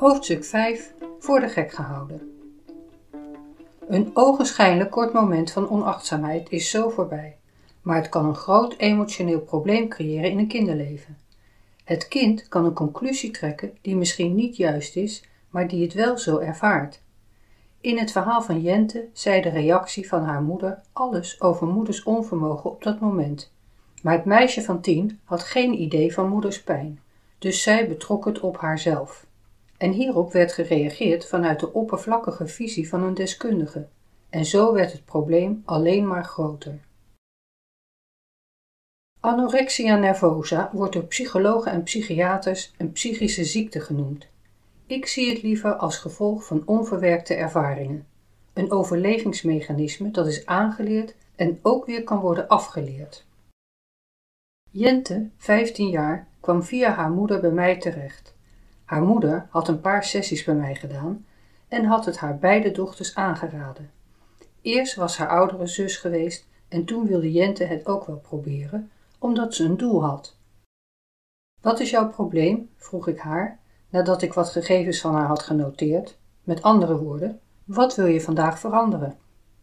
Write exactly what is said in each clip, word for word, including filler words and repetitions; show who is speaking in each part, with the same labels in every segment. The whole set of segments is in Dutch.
Speaker 1: Hoofdstuk vijf. Voor de gek gehouden. Een ogenschijnlijk kort moment van onachtzaamheid is zo voorbij, maar het kan een groot emotioneel probleem creëren in een kinderleven. Het kind kan een conclusie trekken die misschien niet juist is, maar die het wel zo ervaart. In het verhaal van Jente zei de reactie van haar moeder alles over moeders onvermogen op dat moment. Maar het meisje van tien had geen idee van moeders pijn, dus zij betrok het op haarzelf. En hierop werd gereageerd vanuit de oppervlakkige visie van een deskundige. En zo werd het probleem alleen maar groter. Anorexia nervosa wordt door psychologen en psychiaters een psychische ziekte genoemd. Ik zie het liever als gevolg van onverwerkte ervaringen. Een overlevingsmechanisme dat is aangeleerd en ook weer kan worden afgeleerd. Jente, vijftien jaar, kwam via haar moeder bij mij terecht. Haar moeder had een paar sessies bij mij gedaan en had het haar beide dochters aangeraden. Eerst was haar oudere zus geweest en toen wilde Jente het ook wel proberen, omdat ze een doel had. Wat is jouw probleem? Vroeg ik haar, nadat ik wat gegevens van haar had genoteerd. Met andere woorden, wat wil je vandaag veranderen?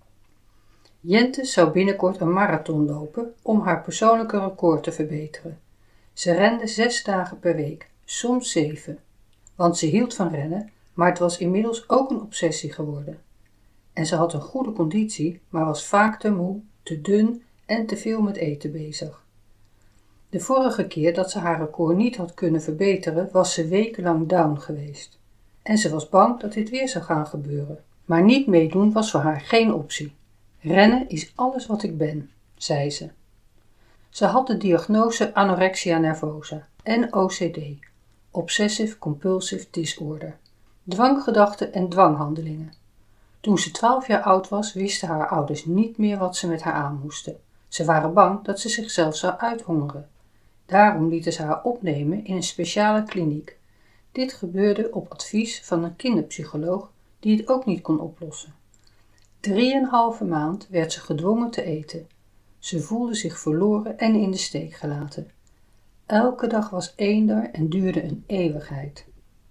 Speaker 1: Jente zou binnenkort een marathon lopen om haar persoonlijke record te verbeteren. Ze rende zes dagen per week, soms zeven. Want ze hield van rennen, maar het was inmiddels ook een obsessie geworden. En ze had een goede conditie, maar was vaak te moe, te dun en te veel met eten bezig. De vorige keer dat ze haar record niet had kunnen verbeteren, was ze wekenlang down geweest. En ze was bang dat dit weer zou gaan gebeuren. Maar niet meedoen was voor haar geen optie. Rennen is alles wat ik ben, zei ze. Ze had de diagnose anorexia nervosa en O C D. Obsessive Compulsive Disorder, dwanggedachten en dwanghandelingen. Toen ze twaalf jaar oud was, wisten haar ouders niet meer wat ze met haar aan moesten. Ze waren bang dat ze zichzelf zou uithongeren. Daarom lieten ze haar opnemen in een speciale kliniek. Dit gebeurde op advies van een kinderpsycholoog die het ook niet kon oplossen. Drieënhalve maand werd ze gedwongen te eten. Ze voelde zich verloren en in de steek gelaten. Elke dag was eender en duurde een eeuwigheid.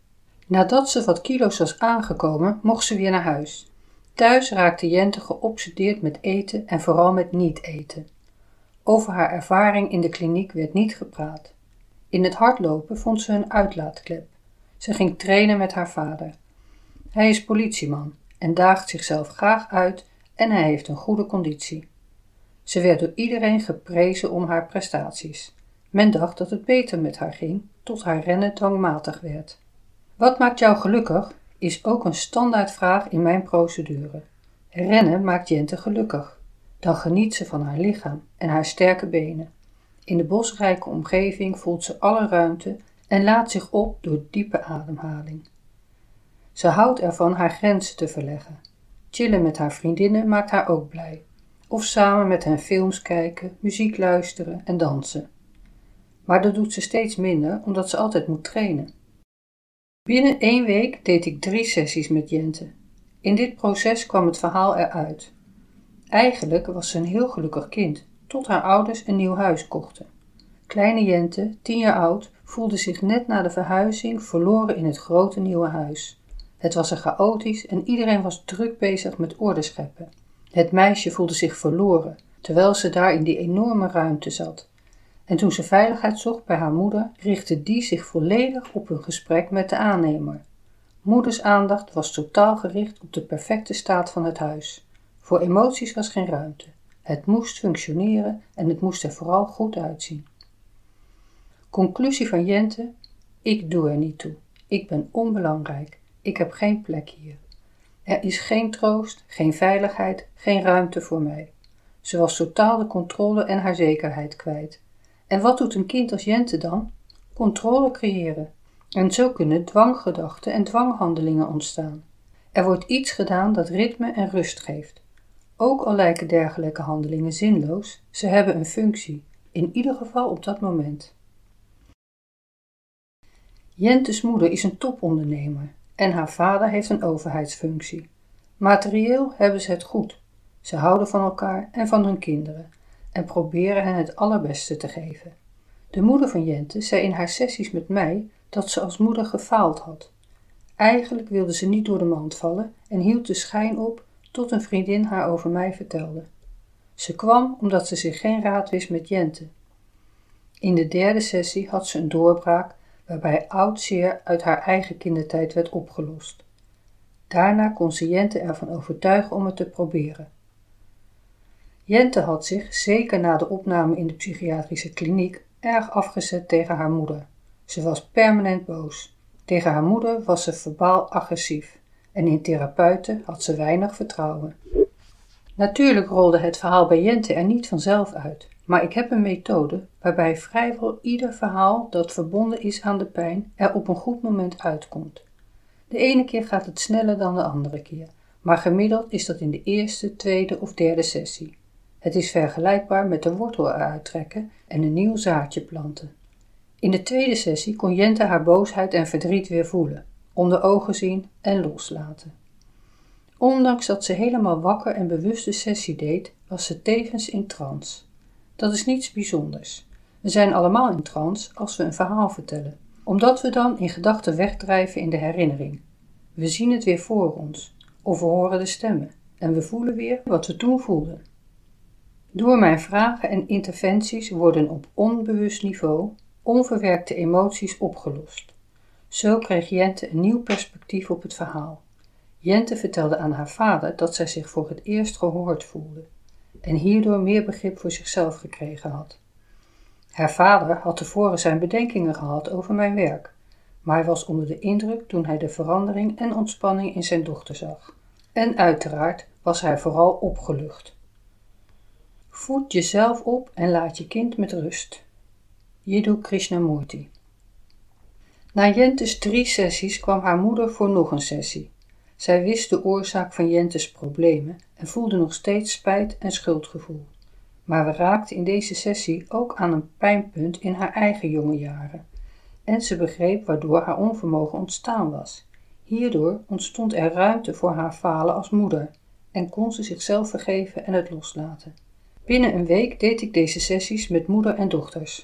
Speaker 1: Nadat ze wat kilo's was aangekomen, mocht ze weer naar huis. Thuis raakte Jente geobsedeerd met eten en vooral met niet eten. Over haar ervaring in de kliniek werd niet gepraat. In het hardlopen vond ze een uitlaatklep. Ze ging trainen met haar vader. Hij is politieman en daagt zichzelf graag uit en hij heeft een goede conditie. Ze werd door iedereen geprezen om haar prestaties. Men dacht dat het beter met haar ging, tot haar rennen dwangmatig werd. Wat maakt jou gelukkig, is ook een standaardvraag in mijn procedure. Rennen maakt Jente gelukkig. Dan geniet ze van haar lichaam en haar sterke benen. In de bosrijke omgeving voelt ze alle ruimte en laat zich op door diepe ademhaling. Ze houdt ervan haar grenzen te verleggen. Chillen met haar vriendinnen maakt haar ook blij. Of samen met hen films kijken, muziek luisteren en dansen. Maar dat doet ze steeds minder, omdat ze altijd moet trainen. Binnen één week deed ik drie sessies met Jente. In dit proces kwam het verhaal eruit. Eigenlijk was ze een heel gelukkig kind, tot haar ouders een nieuw huis kochten. Kleine Jente, tien jaar oud, voelde zich net na de verhuizing verloren in het grote nieuwe huis. Het was er chaotisch en iedereen was druk bezig met orde scheppen. Het meisje voelde zich verloren, terwijl ze daar in die enorme ruimte zat. En toen ze veiligheid zocht bij haar moeder, richtte die zich volledig op een gesprek met de aannemer. Moeders aandacht was totaal gericht op de perfecte staat van het huis. Voor emoties was geen ruimte. Het moest functioneren en het moest er vooral goed uitzien. Conclusie van Jente: ik doe er niet toe. Ik ben onbelangrijk. Ik heb geen plek hier. Er is geen troost, geen veiligheid, geen ruimte voor mij. Ze was totaal de controle en haar zekerheid kwijt. En wat doet een kind als Jente dan? Controle creëren. En zo kunnen dwanggedachten en dwanghandelingen ontstaan. Er wordt iets gedaan dat ritme en rust geeft. Ook al lijken dergelijke handelingen zinloos, ze hebben een functie, in ieder geval op dat moment. Jente's moeder is een topondernemer en haar vader heeft een overheidsfunctie. Materieel hebben ze het goed. Ze houden van elkaar en van hun kinderen en proberen hen het allerbeste te geven. De moeder van Jente zei in haar sessies met mij dat ze als moeder gefaald had. Eigenlijk wilde ze niet door de mand vallen en hield de schijn op tot een vriendin haar over mij vertelde. Ze kwam omdat ze zich geen raad wist met Jente. In de derde sessie had ze een doorbraak waarbij oud zeer uit haar eigen kindertijd werd opgelost. Daarna kon ze Jente ervan overtuigen om het te proberen. Jente had zich, zeker na de opname in de psychiatrische kliniek, erg afgezet tegen haar moeder. Ze was permanent boos. Tegen haar moeder was ze verbaal agressief en in therapeuten had ze weinig vertrouwen. Natuurlijk rolde het verhaal bij Jente er niet vanzelf uit, maar ik heb een methode waarbij vrijwel ieder verhaal dat verbonden is aan de pijn er op een goed moment uitkomt. De ene keer gaat het sneller dan de andere keer, maar gemiddeld is dat in de eerste, tweede of derde sessie. Het is vergelijkbaar met de wortel eruit trekken en een nieuw zaadje planten. In de tweede sessie kon Jente haar boosheid en verdriet weer voelen, onder ogen zien en loslaten. Ondanks dat ze helemaal wakker en bewust de sessie deed, was ze tevens in trance. Dat is niets bijzonders. We zijn allemaal in trance als we een verhaal vertellen, omdat we dan in gedachten wegdrijven in de herinnering. We zien het weer voor ons, of we horen de stemmen, en we voelen weer wat we toen voelden. Door mijn vragen en interventies worden op onbewust niveau onverwerkte emoties opgelost. Zo kreeg Jente een nieuw perspectief op het verhaal. Jente vertelde aan haar vader dat zij zich voor het eerst gehoord voelde en hierdoor meer begrip voor zichzelf gekregen had. Haar vader had tevoren zijn bedenkingen gehad over mijn werk, maar hij was onder de indruk toen hij de verandering en ontspanning in zijn dochter zag. En uiteraard was hij vooral opgelucht. Voed jezelf op en laat je kind met rust. Jiddu Krishnamurti. Na Jente's drie sessies kwam haar moeder voor nog een sessie. Zij wist de oorzaak van Jente's problemen en voelde nog steeds spijt en schuldgevoel. Maar we raakten in deze sessie ook aan een pijnpunt in haar eigen jonge jaren. En ze begreep waardoor haar onvermogen ontstaan was. Hierdoor ontstond er ruimte voor haar falen als moeder en kon ze zichzelf vergeven en het loslaten. Binnen een week deed ik deze sessies met moeder en dochters.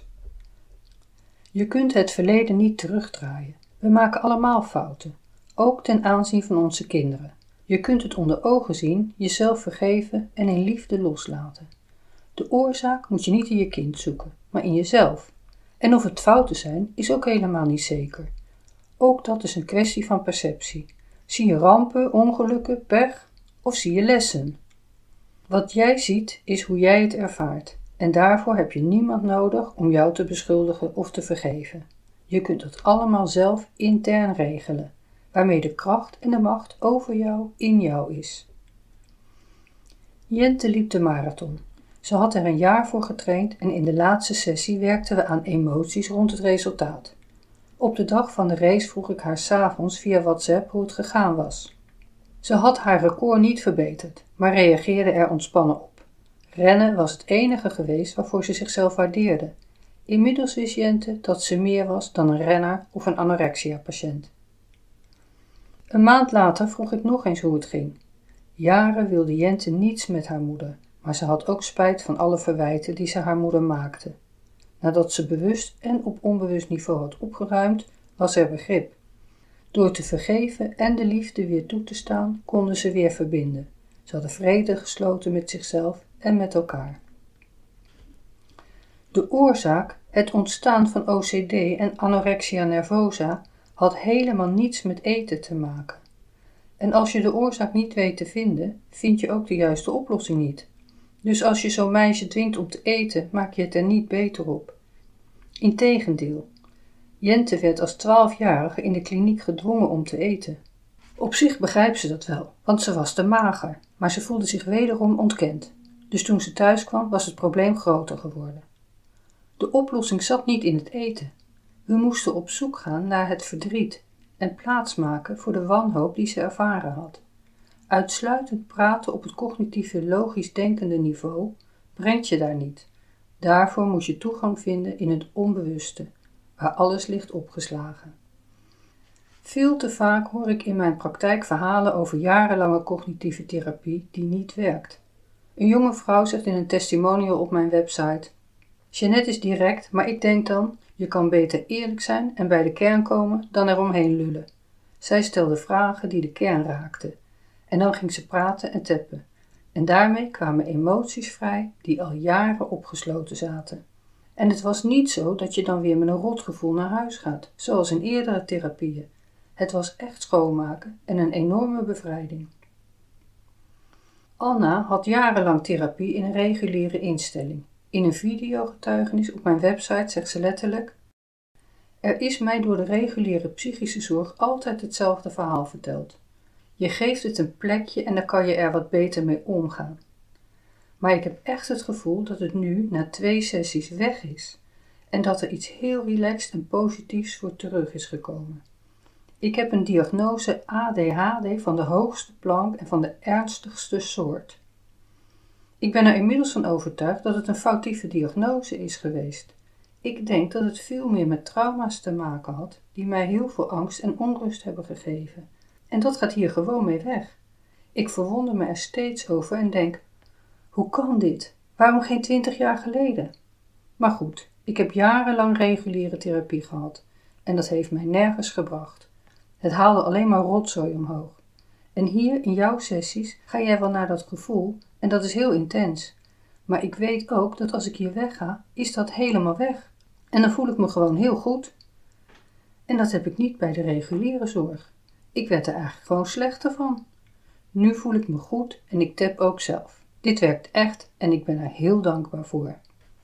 Speaker 1: Je kunt het verleden niet terugdraaien. We maken allemaal fouten, ook ten aanzien van onze kinderen. Je kunt het onder ogen zien, jezelf vergeven en in liefde loslaten. De oorzaak moet je niet in je kind zoeken, maar in jezelf. En of het fouten zijn, is ook helemaal niet zeker. Ook dat is een kwestie van perceptie. Zie je rampen, ongelukken, pech of zie je lessen? Wat jij ziet, is hoe jij het ervaart. En daarvoor heb je niemand nodig om jou te beschuldigen of te vergeven. Je kunt het allemaal zelf intern regelen, waarmee de kracht en de macht over jou in jou is. Jente liep de marathon. Ze had er een jaar voor getraind en in de laatste sessie werkten we aan emoties rond het resultaat. Op de dag van de race vroeg ik haar 's avonds via WhatsApp hoe het gegaan was. Ze had haar record niet verbeterd, maar reageerde er ontspannen op. Rennen was het enige geweest waarvoor ze zichzelf waardeerde. Inmiddels wist Jente dat ze meer was dan een renner of een anorexia-patiënt. Een maand later vroeg ik nog eens hoe het ging. Jaren wilde Jente niets met haar moeder, maar ze had ook spijt van alle verwijten die ze haar moeder maakte. Nadat ze bewust en op onbewust niveau had opgeruimd, was er begrip. Door te vergeven en de liefde weer toe te staan, konden ze weer verbinden. Ze hadden vrede gesloten met zichzelf en met elkaar. De oorzaak, het ontstaan van O C D en anorexia nervosa, had helemaal niets met eten te maken. En als je de oorzaak niet weet te vinden, vind je ook de juiste oplossing niet. Dus als je zo'n meisje dwingt om te eten, maak je het er niet beter op. Integendeel, Jente werd als twaalfjarige in de kliniek gedwongen om te eten. Op zich begrijpt ze dat wel, want ze was te mager, maar ze voelde zich wederom ontkend. Dus toen ze thuis kwam, was het probleem groter geworden. De oplossing zat niet in het eten. We moesten op zoek gaan naar het verdriet en plaatsmaken voor de wanhoop die ze ervaren had. Uitsluitend praten op het cognitieve logisch denkende niveau brengt je daar niet. Daarvoor moet je toegang vinden in het onbewuste, waar alles ligt opgeslagen. Veel te vaak hoor ik in mijn praktijk verhalen over jarenlange cognitieve therapie die niet werkt. Een jonge vrouw zegt in een testimonial op mijn website: Jeanette is direct, maar ik denk dan, je kan beter eerlijk zijn en bij de kern komen dan eromheen lullen. Zij stelde vragen die de kern raakten. En dan ging ze praten en tappen. En daarmee kwamen emoties vrij die al jaren opgesloten zaten. En het was niet zo dat je dan weer met een rotgevoel naar huis gaat, zoals in eerdere therapieën. Het was echt schoonmaken en een enorme bevrijding. Anna had jarenlang therapie in een reguliere instelling. In een videogetuigenis op mijn website zegt ze letterlijk: er is mij door de reguliere psychische zorg altijd hetzelfde verhaal verteld. Je geeft het een plekje en dan kan je er wat beter mee omgaan. Maar ik heb echt het gevoel dat het nu na twee sessies weg is en dat er iets heel relaxed en positiefs voor terug is gekomen. Ik heb een diagnose A D H D van de hoogste plank en van de ernstigste soort. Ik ben er inmiddels van overtuigd dat het een foutieve diagnose is geweest. Ik denk dat het veel meer met trauma's te maken had die mij heel veel angst en onrust hebben gegeven. En dat gaat hier gewoon mee weg. Ik verwonder me er steeds over en denk: hoe kan dit? Waarom geen twintig jaar geleden? Maar goed, ik heb jarenlang reguliere therapie gehad en dat heeft mij nergens gebracht. Het haalde alleen maar rotzooi omhoog. En hier in jouw sessies ga jij wel naar dat gevoel en dat is heel intens. Maar ik weet ook dat als ik hier wegga, is dat helemaal weg. En dan voel ik me gewoon heel goed. En dat heb ik niet bij de reguliere zorg. Ik werd er eigenlijk gewoon slechter van. Nu voel ik me goed en ik tap ook zelf. Dit werkt echt en ik ben er heel dankbaar voor.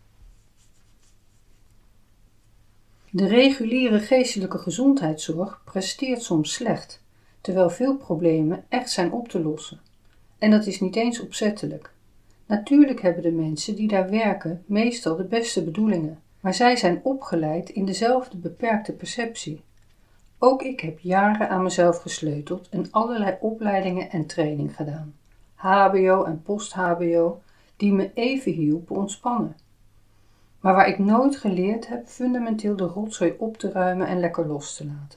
Speaker 1: De reguliere geestelijke gezondheidszorg presteert soms slecht, terwijl veel problemen echt zijn op te lossen. En dat is niet eens opzettelijk. Natuurlijk hebben de mensen die daar werken meestal de beste bedoelingen, maar zij zijn opgeleid in dezelfde beperkte perceptie. Ook ik heb jaren aan mezelf gesleuteld en allerlei opleidingen en training gedaan. H B O en post-H B O, die me even hielpen ontspannen. Maar waar ik nooit geleerd heb fundamenteel de rotzooi op te ruimen en lekker los te laten.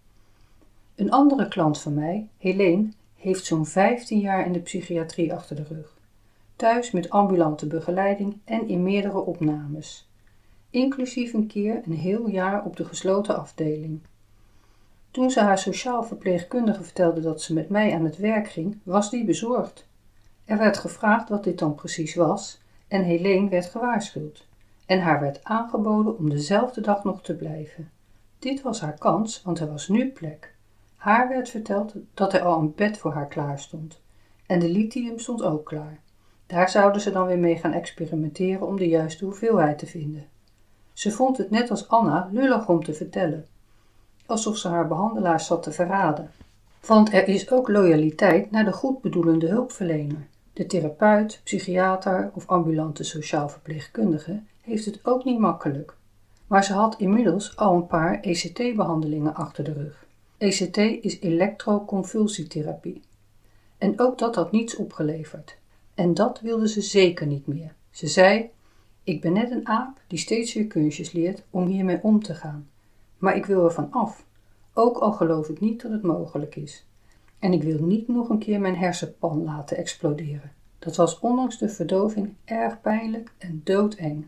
Speaker 1: Een andere klant van mij, Helene, heeft zo'n vijftien jaar in de psychiatrie achter de rug. Thuis met ambulante begeleiding en in meerdere opnames. Inclusief een keer een heel jaar op de gesloten afdeling. Toen ze haar sociaal verpleegkundige vertelde dat ze met mij aan het werk ging, was die bezorgd. Er werd gevraagd wat dit dan precies was en Helene werd gewaarschuwd. En haar werd aangeboden om dezelfde dag nog te blijven. Dit was haar kans, want er was nu plek. Haar werd verteld dat er al een bed voor haar klaar stond. En de lithium stond ook klaar. Daar zouden ze dan weer mee gaan experimenteren om de juiste hoeveelheid te vinden. Ze vond het net als Anna lullig om te vertellen. Alsof ze haar behandelaars zat te verraden. Want er is ook loyaliteit naar de goedbedoelende hulpverlener. De therapeut, psychiater of ambulante sociaal verpleegkundige heeft het ook niet makkelijk. Maar ze had inmiddels al een paar E C T-behandelingen achter de rug. E C T is elektroconvulsietherapie. En ook dat had niets opgeleverd. En dat wilde ze zeker niet meer. Ze zei: ik ben net een aap die steeds weer kunstjes leert om hiermee om te gaan. Maar ik wil er van af. Ook al geloof ik niet dat het mogelijk is. En ik wil niet nog een keer mijn hersenpan laten exploderen. Dat was ondanks de verdoving erg pijnlijk en doodeng.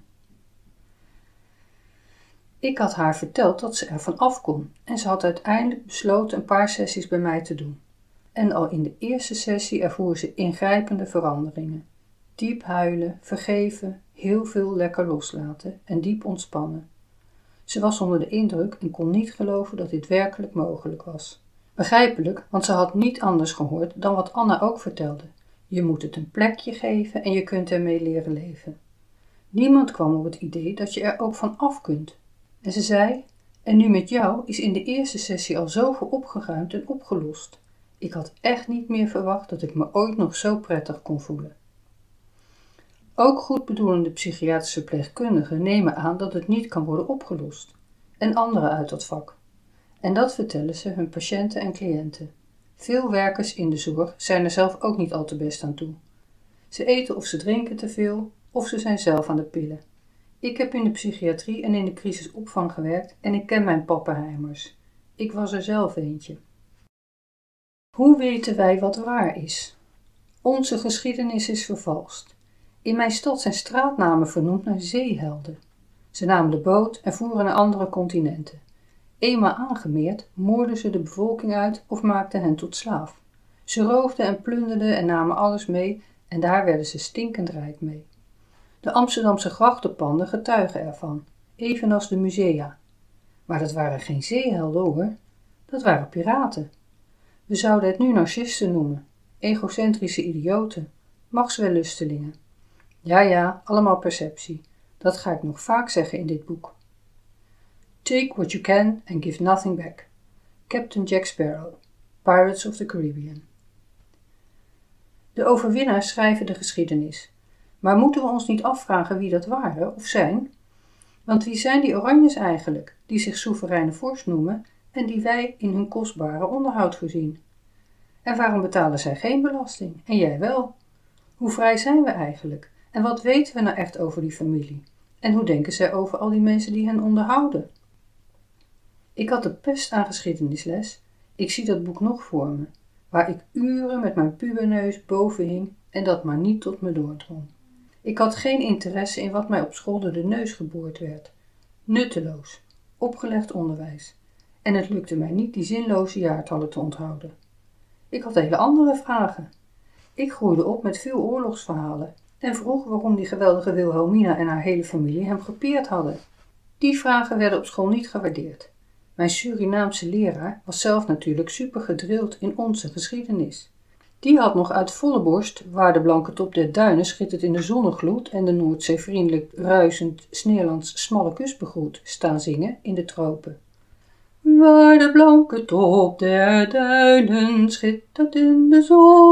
Speaker 1: Ik had haar verteld dat ze er van af kon en ze had uiteindelijk besloten een paar sessies bij mij te doen. En al in de eerste sessie ervoer ze ingrijpende veranderingen. Diep huilen, vergeven, heel veel lekker loslaten en diep ontspannen. Ze was onder de indruk en kon niet geloven dat dit werkelijk mogelijk was. Begrijpelijk, want ze had niet anders gehoord dan wat Anna ook vertelde. Je moet het een plekje geven en je kunt ermee leren leven. Niemand kwam op het idee dat je er ook van af kunt. En ze zei: en nu met jou is in de eerste sessie al zoveel opgeruimd en opgelost. Ik had echt niet meer verwacht dat ik me ooit nog zo prettig kon voelen. Ook goedbedoelende psychiatrische verpleegkundigen nemen aan dat het niet kan worden opgelost. En anderen uit dat vak. En dat vertellen ze hun patiënten en cliënten. Veel werkers in de zorg zijn er zelf ook niet al te best aan toe. Ze eten of ze drinken te veel, of ze zijn zelf aan de pillen. Ik heb in de psychiatrie en in de crisisopvang gewerkt en ik ken mijn pappenheimers. Ik was er zelf eentje. Hoe weten wij wat waar is? Onze geschiedenis is vervalst. In mijn stad zijn straatnamen vernoemd naar zeehelden. Ze namen de boot en voeren naar andere continenten. Eenmaal aangemeerd, moordden ze de bevolking uit of maakten hen tot slaaf. Ze roofden en plunderden en namen alles mee en daar werden ze stinkend rijk mee. De Amsterdamse grachtenpanden getuigen ervan, evenals de musea. Maar dat waren geen zeehelden hoor, dat waren piraten. We zouden het nu narcisten noemen, egocentrische idioten, machtswellustelingen. Ja ja, allemaal perceptie, dat ga ik nog vaak zeggen in dit boek. Take what you can and give nothing back. Captain Jack Sparrow, Pirates of the Caribbean. De overwinnaars schrijven de geschiedenis. Maar moeten we ons niet afvragen wie dat waren of zijn? Want wie zijn die Oranjes eigenlijk, die zich soevereine vorst noemen en die wij in hun kostbare onderhoud voorzien? En waarom betalen zij geen belasting en jij wel? Hoe vrij zijn we eigenlijk? En wat weten we nou echt over die familie? En hoe denken zij over al die mensen die hen onderhouden? Ik had de pest aan geschiedenisles. Ik zie dat boek nog voor me, waar ik uren met mijn puberneus boven hing en dat maar niet tot me doordrong. Ik had geen interesse in wat mij op school door de neus geboord werd. Nutteloos, opgelegd onderwijs. En het lukte mij niet die zinloze jaartallen te onthouden. Ik had hele andere vragen. Ik groeide op met veel oorlogsverhalen en vroeg waarom die geweldige Wilhelmina en haar hele familie hem gepeerd hadden. Die vragen werden op school niet gewaardeerd. Mijn Surinaamse leraar was zelf natuurlijk super gedrild in onze geschiedenis. Die had nog uit volle borst, waar de blanke top der duinen schittert in de zonnegloed en de Noordzee vriendelijk ruisend Sneerlands smalle kust begroet, staan zingen in de tropen. Waar de blanke top der duinen schittert in de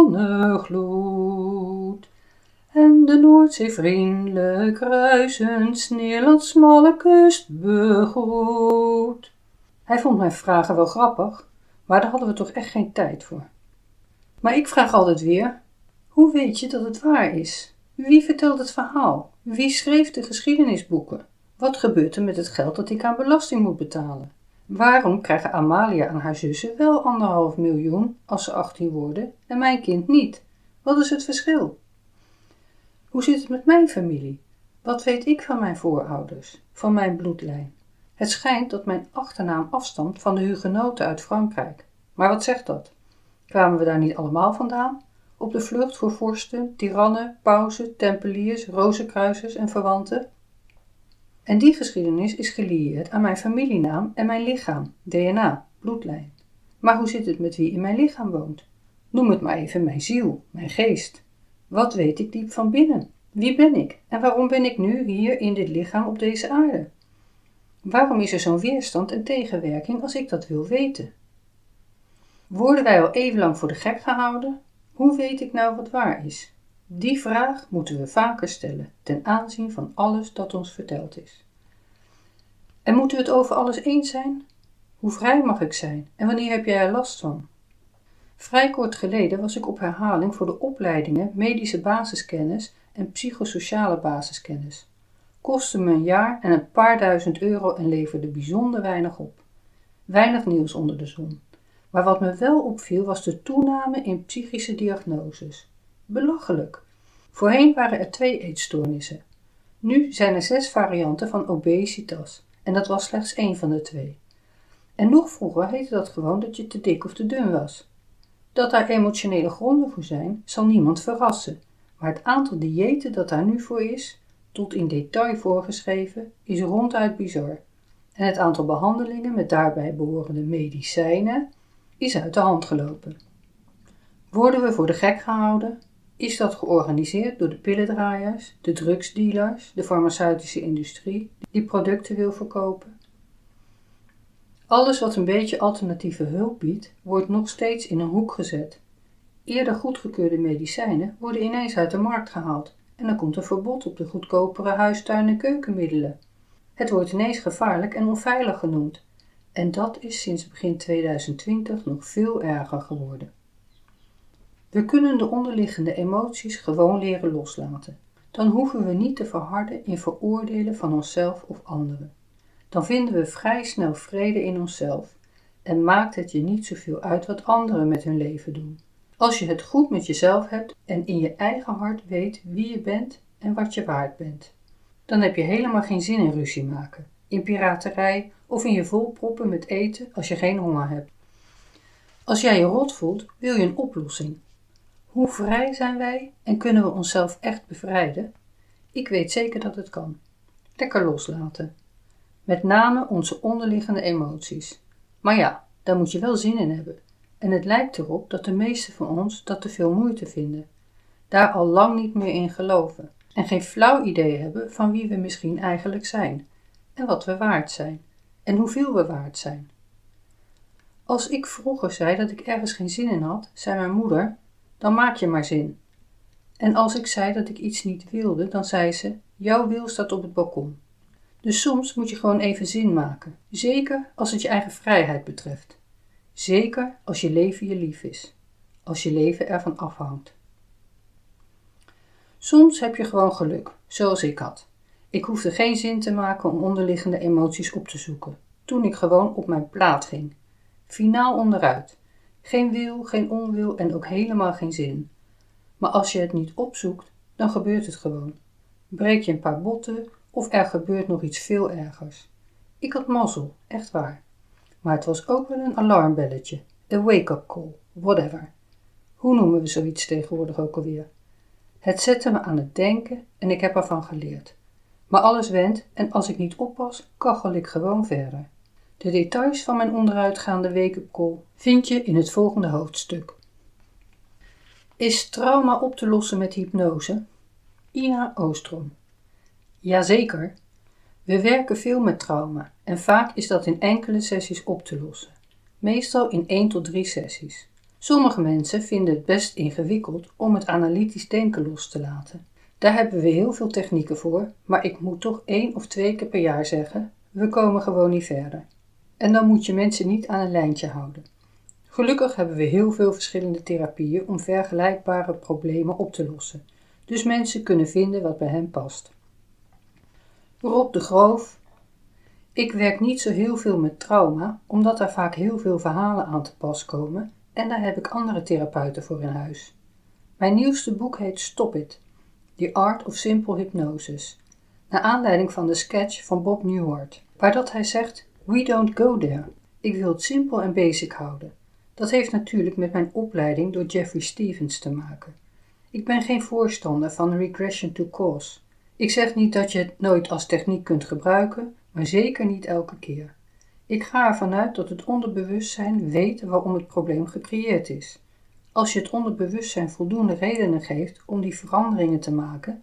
Speaker 1: zonnegloed en de Noordzee vriendelijk ruisend Sneerlands smalle kust begroet. Hij vond mijn vragen wel grappig, maar daar hadden we toch echt geen tijd voor. Maar ik vraag altijd weer, hoe weet je dat het waar is? Wie vertelt het verhaal? Wie schreef de geschiedenisboeken? Wat gebeurt er met het geld dat ik aan belasting moet betalen? Waarom krijgen Amalia en haar zussen wel anderhalf miljoen als ze achttien worden en mijn kind niet? Wat is het verschil? Hoe zit het met mijn familie? Wat weet ik van mijn voorouders, van mijn bloedlijn? Het schijnt dat mijn achternaam afstamt van de hugenoten uit Frankrijk. Maar wat zegt dat? Kwamen we daar niet allemaal vandaan? Op de vlucht voor vorsten, tirannen, pausen, tempeliers, rozenkruisers en verwanten? En die geschiedenis is gelieerd aan mijn familienaam en mijn lichaam, D N A, bloedlijn. Maar hoe zit het met wie in mijn lichaam woont? Noem het maar even mijn ziel, mijn geest. Wat weet ik diep van binnen? Wie ben ik? En waarom ben ik nu hier in dit lichaam op deze aarde? Waarom is er zo'n weerstand en tegenwerking als ik dat wil weten? Worden wij al even lang voor de gek gehouden? Hoe weet ik nou wat waar is? Die vraag moeten we vaker stellen, ten aanzien van alles dat ons verteld is. En moeten we het over alles eens zijn? Hoe vrij mag ik zijn en wanneer heb jij er last van? Vrij kort geleden was ik op herhaling voor de opleidingen medische basiskennis en psychosociale basiskennis. Kostte me een jaar en een paar duizend euro en leverde bijzonder weinig op. Weinig nieuws onder de zon. Maar wat me wel opviel was de toename in psychische diagnoses. Belachelijk. Voorheen waren er twee eetstoornissen. Nu zijn er zes varianten van obesitas en dat was slechts één van de twee. En nog vroeger heette dat gewoon dat je te dik of te dun was. Dat daar emotionele gronden voor zijn, zal niemand verrassen. Maar het aantal diëten dat daar nu voor is, tot in detail voorgeschreven, is ronduit bizar. En het aantal behandelingen met daarbij behorende medicijnen is uit de hand gelopen. Worden we voor de gek gehouden? Is dat georganiseerd door de pillendraaiers, de drugsdealers, de farmaceutische industrie die producten wil verkopen? Alles wat een beetje alternatieve hulp biedt, wordt nog steeds in een hoek gezet. Eerder goedgekeurde medicijnen worden ineens uit de markt gehaald en er komt een verbod op de goedkopere huistuin- en keukenmiddelen. Het wordt ineens gevaarlijk en onveilig genoemd. En dat is sinds begin tweeduizend twintig nog veel erger geworden. We kunnen de onderliggende emoties gewoon leren loslaten. Dan hoeven we niet te verharden in veroordelen van onszelf of anderen. Dan vinden we vrij snel vrede in onszelf en maakt het je niet zoveel uit wat anderen met hun leven doen. Als je het goed met jezelf hebt en in je eigen hart weet wie je bent en wat je waard bent. Dan heb je helemaal geen zin in ruzie maken, in piraterij of in je volproppen met eten als je geen honger hebt. Als jij je rot voelt, wil je een oplossing. Hoe vrij zijn wij en kunnen we onszelf echt bevrijden? Ik weet zeker dat het kan. Lekker loslaten. Met name onze onderliggende emoties. Maar ja, daar moet je wel zin in hebben. En het lijkt erop dat de meesten van ons dat te veel moeite vinden. Daar al lang niet meer in geloven. En geen flauw idee hebben van wie we misschien eigenlijk zijn. En wat we waard zijn. En hoeveel we waard zijn. Als ik vroeger zei dat ik ergens geen zin in had, zei mijn moeder, dan maak je maar zin. En als ik zei dat ik iets niet wilde, dan zei ze, jouw wil staat op het balkon. Dus soms moet je gewoon even zin maken. Zeker als het je eigen vrijheid betreft. Zeker als je leven je lief is. Als je leven ervan afhangt. Soms heb je gewoon geluk, zoals ik had. Ik hoefde geen zin te maken om onderliggende emoties op te zoeken. Toen ik gewoon op mijn plaat ging. Finaal onderuit. Geen wil, geen onwil en ook helemaal geen zin. Maar als je het niet opzoekt, dan gebeurt het gewoon. Breek je een paar botten of er gebeurt nog iets veel ergers. Ik had mazzel, echt waar. Maar het was ook wel een alarmbelletje, een wake-up call, whatever. Hoe noemen we zoiets tegenwoordig ook alweer? Het zette me aan het denken en ik heb ervan geleerd. Maar alles wendt en als ik niet oppas, kachel ik gewoon verder. De details van mijn onderuitgaande wake-up call vind je in het volgende hoofdstuk. Is trauma op te lossen met hypnose? Ina Oostrom. Jazeker. We werken veel met trauma en vaak is dat in enkele sessies op te lossen. Meestal in één tot drie sessies. Sommige mensen vinden het best ingewikkeld om het analytisch denken los te laten. Daar hebben we heel veel technieken voor, maar ik moet toch één of twee keer per jaar zeggen, we komen gewoon niet verder. En dan moet je mensen niet aan een lijntje houden. Gelukkig hebben we heel veel verschillende therapieën om vergelijkbare problemen op te lossen. Dus mensen kunnen vinden wat bij hen past. Rob de Groof. Ik werk niet zo heel veel met trauma, omdat er vaak heel veel verhalen aan te pas komen en daar heb ik andere therapeuten voor in huis. Mijn nieuwste boek heet Stop It, The Art of Simple Hypnosis, naar aanleiding van de sketch van Bob Newhart, waar dat hij zegt, we don't go there. Ik wil het simpel en basic houden. Dat heeft natuurlijk met mijn opleiding door Jeffrey Stevens te maken. Ik ben geen voorstander van regression to cause. Ik zeg niet dat je het nooit als techniek kunt gebruiken, maar zeker niet elke keer. Ik ga ervan uit dat het onderbewustzijn weet waarom het probleem gecreëerd is. Als je het onderbewustzijn voldoende redenen geeft om die veranderingen te maken,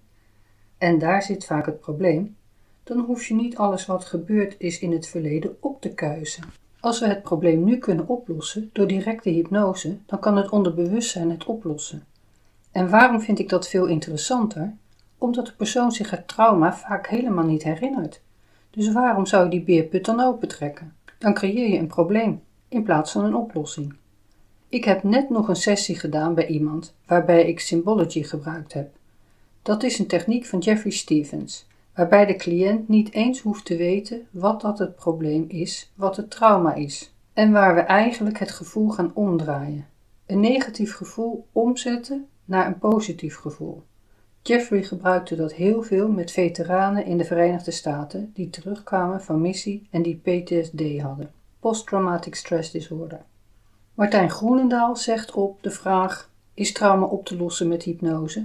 Speaker 1: en daar zit vaak het probleem, dan hoef je niet alles wat gebeurd is in het verleden op te kuisen. Als we het probleem nu kunnen oplossen door directe hypnose, dan kan het onderbewustzijn het oplossen. En waarom vind ik dat veel interessanter? Omdat de persoon zich het trauma vaak helemaal niet herinnert. Dus waarom zou je die beerput dan opentrekken? Dan creëer je een probleem, in plaats van een oplossing. Ik heb net nog een sessie gedaan bij iemand, waarbij ik Symbology gebruikt heb. Dat is een techniek van Jeffrey Stevens, waarbij de cliënt niet eens hoeft te weten wat dat het probleem is, wat het trauma is. En waar we eigenlijk het gevoel gaan omdraaien. Een negatief gevoel omzetten naar een positief gevoel. Jeffrey gebruikte dat heel veel met veteranen in de Verenigde Staten die terugkwamen van missie en die P T S D hadden, Post-Traumatic Stress Disorder. Martijn Groenendaal zegt op de vraag, is trauma op te lossen met hypnose?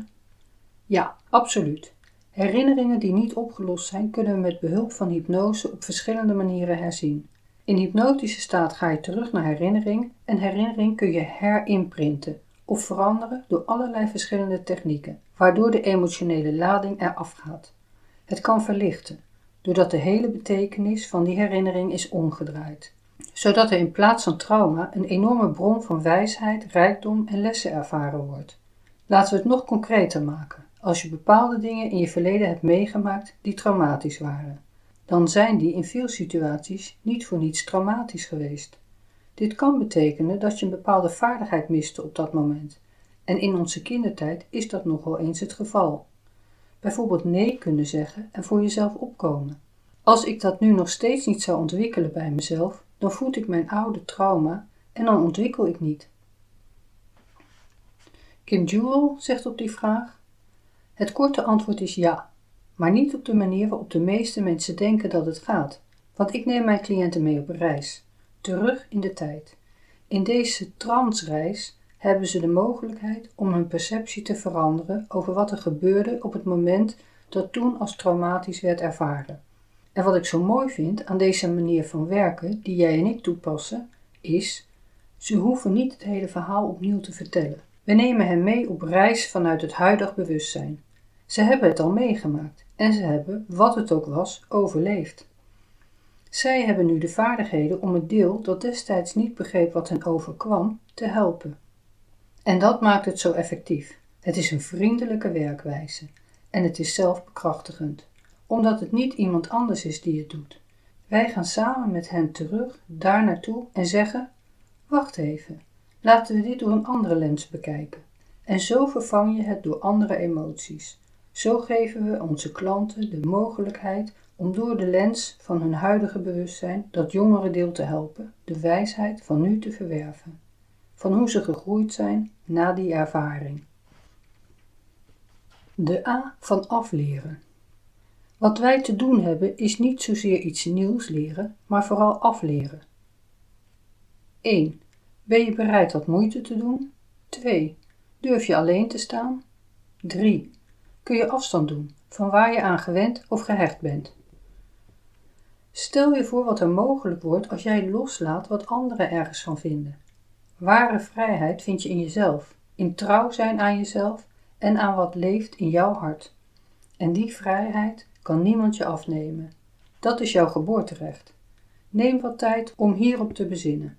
Speaker 1: Ja, absoluut. Herinneringen die niet opgelost zijn kunnen we met behulp van hypnose op verschillende manieren herzien. In hypnotische staat ga je terug naar herinnering en herinnering kun je herimprinten of veranderen door allerlei verschillende technieken, waardoor de emotionele lading eraf gaat. Het kan verlichten, doordat de hele betekenis van die herinnering is omgedraaid, zodat er in plaats van trauma een enorme bron van wijsheid, rijkdom en lessen ervaren wordt. Laten we het nog concreter maken. Als je bepaalde dingen in je verleden hebt meegemaakt die traumatisch waren, dan zijn die in veel situaties niet voor niets traumatisch geweest. Dit kan betekenen dat je een bepaalde vaardigheid miste op dat moment. En in onze kindertijd is dat nogal eens het geval. Bijvoorbeeld nee kunnen zeggen en voor jezelf opkomen. Als ik dat nu nog steeds niet zou ontwikkelen bij mezelf, dan voed ik mijn oude trauma en dan ontwikkel ik niet. Kim Jewell zegt op die vraag, het korte antwoord is ja, maar niet op de manier waarop de meeste mensen denken dat het gaat. Want ik neem mijn cliënten mee op reis, terug in de tijd. In deze transreis hebben ze de mogelijkheid om hun perceptie te veranderen over wat er gebeurde op het moment dat toen als traumatisch werd ervaren. En wat ik zo mooi vind aan deze manier van werken, die jij en ik toepassen, is, ze hoeven niet het hele verhaal opnieuw te vertellen. We nemen hen mee op reis vanuit het huidig bewustzijn. Ze hebben het al meegemaakt en ze hebben, wat het ook was, overleefd. Zij hebben nu de vaardigheden om het deel dat destijds niet begreep wat hen overkwam, te helpen. En dat maakt het zo effectief. Het is een vriendelijke werkwijze en het is zelfbekrachtigend, omdat het niet iemand anders is die het doet. Wij gaan samen met hen terug daar naartoe en zeggen, wacht even, laten we dit door een andere lens bekijken. En zo vervang je het door andere emoties. Zo geven we onze klanten de mogelijkheid om door de lens van hun huidige bewustzijn dat jongere deel te helpen, de wijsheid van nu te verwerven. Van hoe ze gegroeid zijn na die ervaring. De A van afleren. Wat wij te doen hebben is niet zozeer iets nieuws leren, maar vooral afleren. één. Ben je bereid wat moeite te doen? twee. Durf je alleen te staan? drie. Kun je afstand doen van waar je aan gewend of gehecht bent? Stel je voor wat er mogelijk wordt als jij loslaat wat anderen ergens van vinden. Ware vrijheid vind je in jezelf, in trouw zijn aan jezelf en aan wat leeft in jouw hart. En die vrijheid kan niemand je afnemen. Dat is jouw geboorterecht. Neem wat tijd om hierop te bezinnen.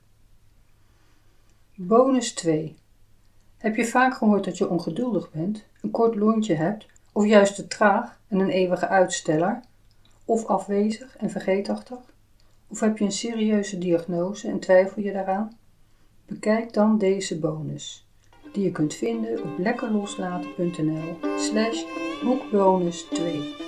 Speaker 1: Bonus twee. Heb je vaak gehoord dat je ongeduldig bent, een kort lontje hebt, of juist te traag en een eeuwige uitsteller, of afwezig en vergeetachtig? Of heb je een serieuze diagnose en twijfel je daaraan? Bekijk dan deze bonus, die je kunt vinden op lekkerloslaten punt n l slash boekbonus twee.